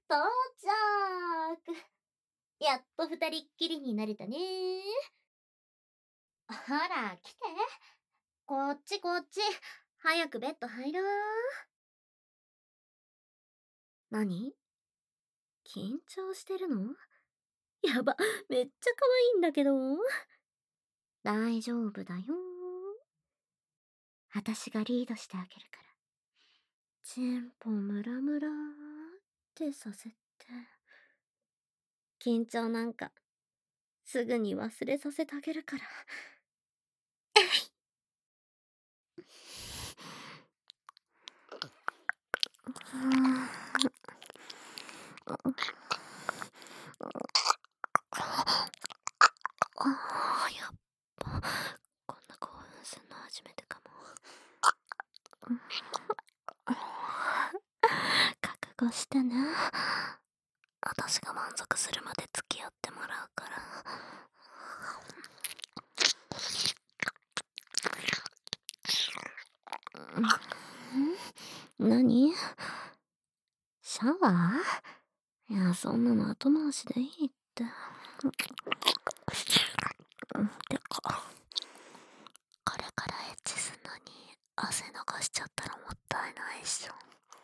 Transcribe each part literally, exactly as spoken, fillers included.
到着。やっと二人っきりになれたね。ほら、来て。こっちこっち。早くベッド入ろう。何？緊張してるの？やば、めっちゃ可愛いんだけど。大丈夫だよ。私がリードしてあげるから。チンポムラムラーってさせて。緊張なんか、すぐに忘れさせてあげるから。ああ、やっぱ、こんな興奮するの初めてかも。覚悟してね。私が満足するまで付き合ってもらうから。ん？何？シャワー？いや、そんなの後回しでいいって。てか、これからエッチすんのに汗流しちゃったらもったいないっしょ。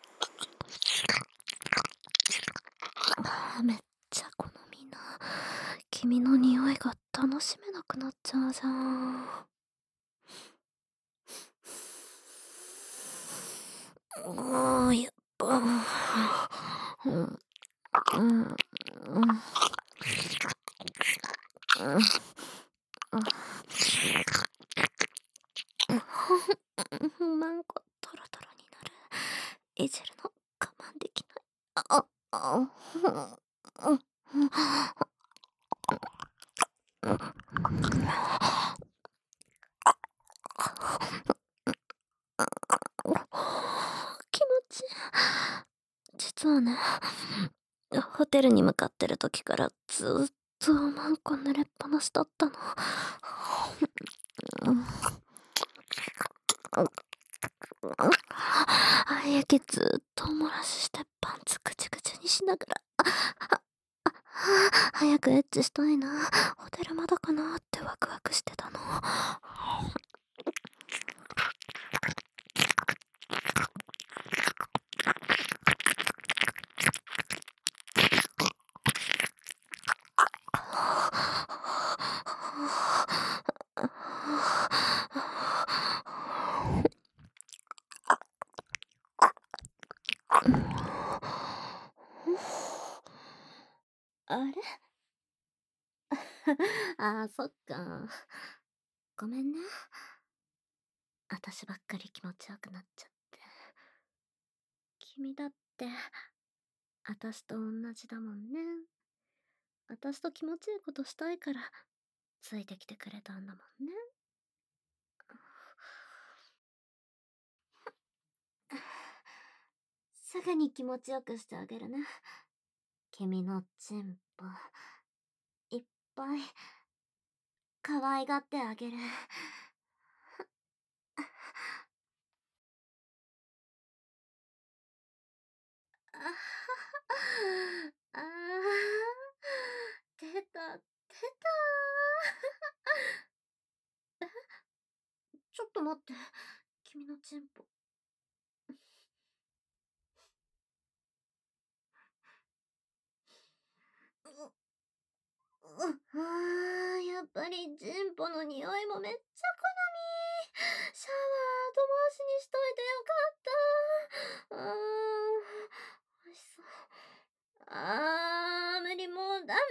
めっちゃ好みな。君の匂いが楽しめなくなっちゃうじゃん。あー、やっぱ。うん。うん。うん。マンコトロトロになる。いじるの我慢できない。あ、あ、うん。気持ちいい。実はね、ホテルに向かってる時からずーっとマンコ濡れっぱなしだったの。息ずっとお漏らししてパンツぐちゅぐちゅにしながら、早くエッチしたいな、ホテルまだかなってワクワクしてたの。あれ？あー、そっか。ごめんね。私ばっかり気持ちよくなっちゃって。君だって、私と同じだもんね。私と気持ちいいことしたいから、ついてきてくれたんだもんね。すぐに気持ちよくしてあげるね。君のチンポ、いっぱい、可愛がってあげる。あははあー、出た、出た。ちょっと待って、君のチンポ。う、あー、やっぱりチンポの匂いもめっちゃ好み。シャワー後回しにしといてよかった。あー、美味しそう。あー、無理、もうダメ。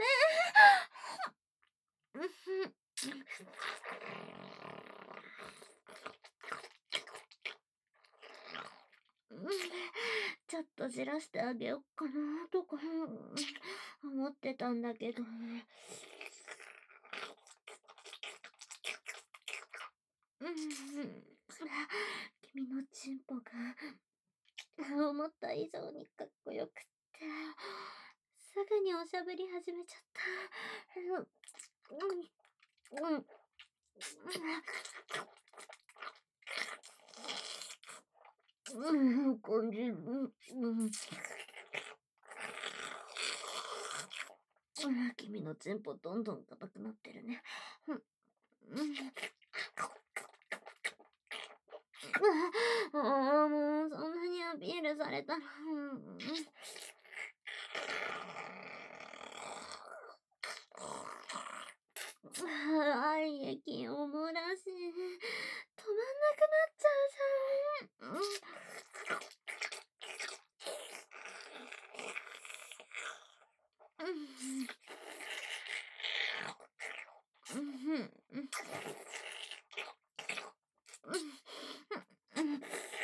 ちょっとじらしてあげよっかなとか思ってたんだけど。君のチンポが思った以上にかっこよくって、すぐにおしゃべり始めちゃった。うん、うん、うん、感じる。うん。 あ、君のチンポどんどん硬くなってるね。ふん。うん。ああ、もうそんなにアピールされたら、うん。愛液を漏らし、止まんなくなっちゃうじゃん。うん。うん。うん、ふん、うん。うん。うん。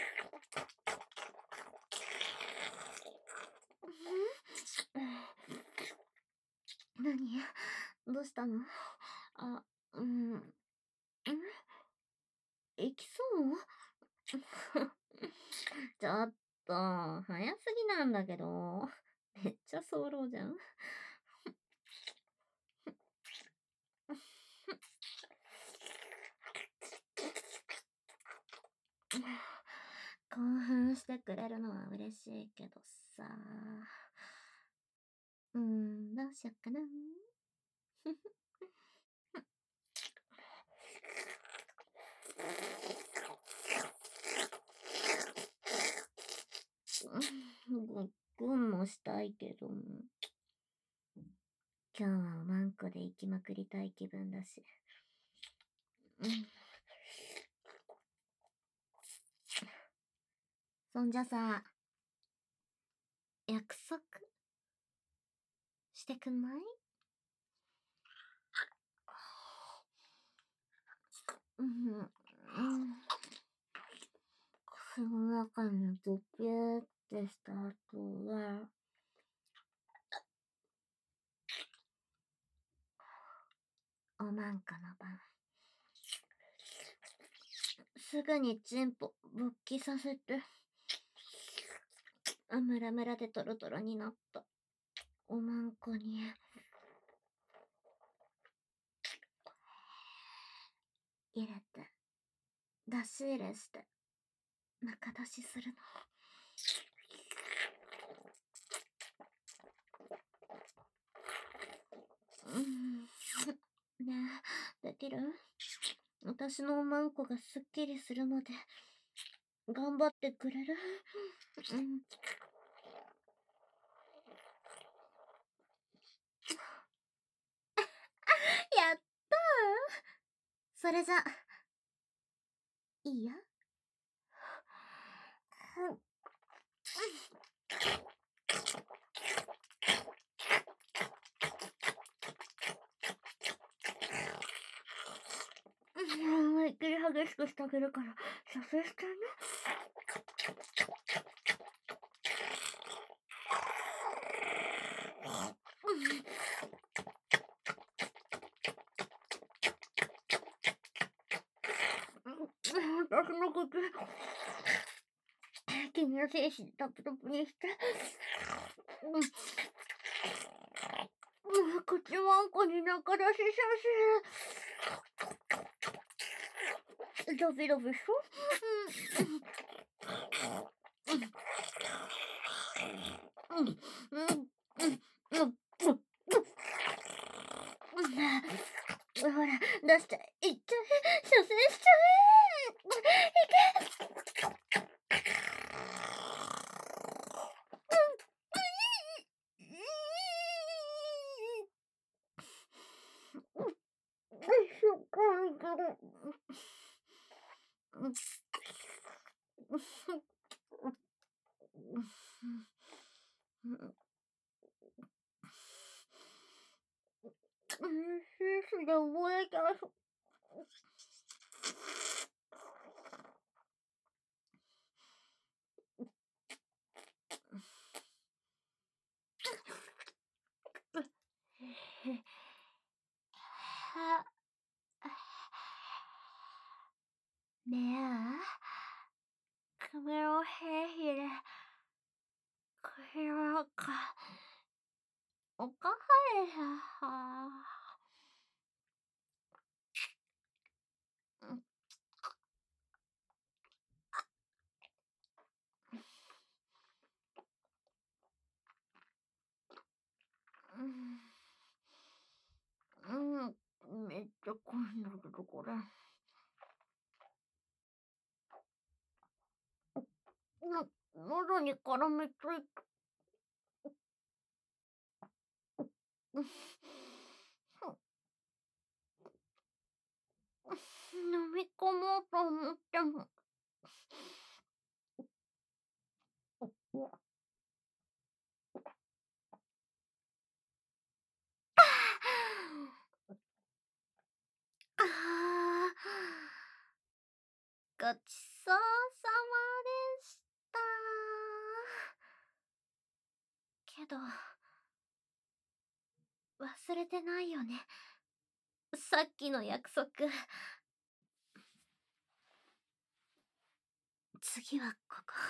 何？どうしたの？あ、うん。ん？行きそう？ちょっと、早すぎなんだけど。めっちゃ早漏じゃん。興奮してくれるのは嬉しいけどさ。うーん、どうしよっかな。うん、ごっくんもしたいけど。今日はおまんこで行きまくりたい気分だし。うん。そんじゃさ、約束してくんない？うん、うん。口の中にドキューってした後は、おまんこの番。すぐにチンポ勃起させて、あ、ムラムラでトロトロになったおまんこに、入れて、出し入れして、中出しするの。うん。ねえ、できる？私のおまんこがすっきりするまで、頑張ってくれる？うん。やったー。それじゃ、いいや。思いっきり激しくしてあげるから、射精してね。私の口、君の精子タプタプにして。うん、口わんこに中出しさせ。ドビドビしょ。うん。うん。うん。うん。うん。ほら、出しちゃえ。いっちゃえ。射精しちゃえ。いけ。しょっかいけど。うん、シースで覚えた。は、ねえ、髪の毛ひれ、髪の毛、おかわりは、うん。うん。 だけどこれ、な、喉に絡みついた。飲み込もうと思っても。ああ、ごちそうさまでした。けど、忘れてないよね。さっきの約束。次はここ。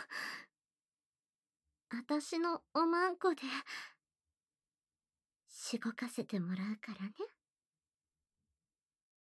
あたしのおまんこで、しごかせてもらうからね。